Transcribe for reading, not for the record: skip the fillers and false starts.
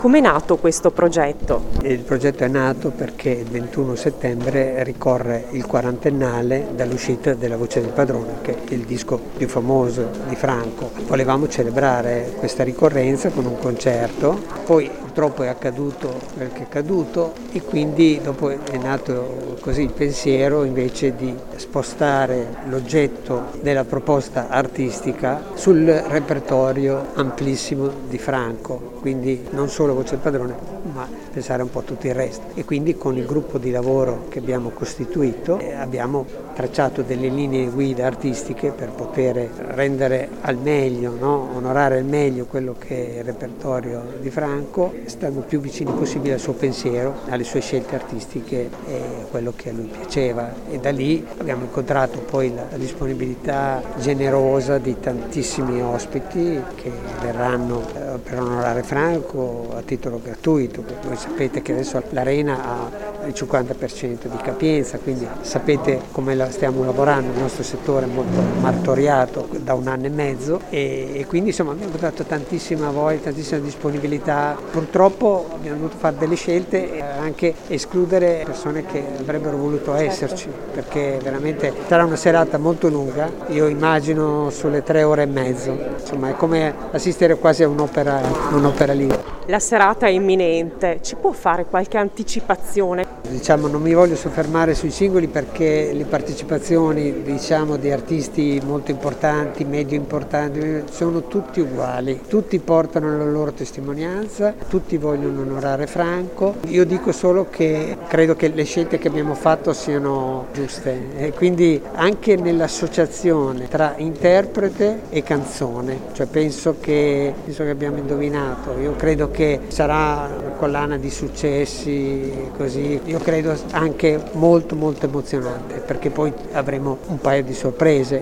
Com'è nato questo progetto? Il progetto è nato perché il 21 settembre ricorre il quarantennale dall'uscita della Voce del Padrone, che è il disco più famoso di Franco. Volevamo celebrare questa ricorrenza con un concerto, poi purtroppo è accaduto quel che è accaduto e quindi dopo è nato così il pensiero invece di spostare l'oggetto della proposta artistica sul repertorio amplissimo di Franco, quindi non solo Voce del Padrone, ma pensare un po' a tutto il resto. E quindi con il gruppo di lavoro che abbiamo costituito abbiamo tracciato delle linee guida artistiche per poter rendere al meglio, onorare al meglio quello che è il repertorio di Franco, stando più vicini possibile al suo pensiero, alle sue scelte artistiche e a quello che a lui piaceva. E da lì abbiamo incontrato poi la disponibilità generosa di tantissimi ospiti che verranno per onorare Franco a titolo gratuito. Voi sapete che adesso l'Arena ha il 50% di capienza, quindi sapete come stiamo lavorando, il nostro settore è molto martoriato da 1 anno e mezzo e quindi insomma abbiamo dato tantissima voglia, tantissima disponibilità. Purtroppo abbiamo dovuto fare delle scelte e anche escludere persone che avrebbero voluto esserci, perché veramente sarà una serata molto lunga, io immagino sulle 3 ore e mezzo, insomma è come assistere quasi a un'opera libera. La serata è imminente, ci può fare qualche anticipazione? Diciamo, non mi voglio soffermare sui singoli perché le partecipazioni di artisti molto importanti, medio importanti, sono tutti uguali, tutti portano la loro testimonianza, tutti vogliono onorare Franco. Io dico solo che credo che le scelte che abbiamo fatto siano giuste e quindi anche nell'associazione tra interprete e canzone, cioè penso che abbiamo indovinato, io credo che sarà una collana di successi così, io credo anche molto molto emozionante perché poi avremo un paio di sorprese.